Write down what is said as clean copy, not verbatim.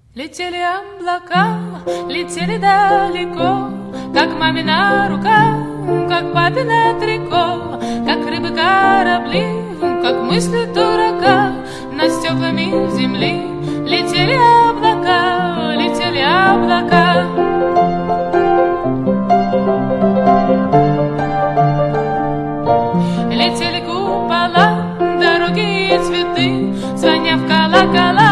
Летели облака, летели далеко, как мамина рука, как папина трико, как рыбы корабли, как мысли дурака над стеклами земли. Летели облака, летели облака. Летели купола, дороги и цветы, звоня в колокола.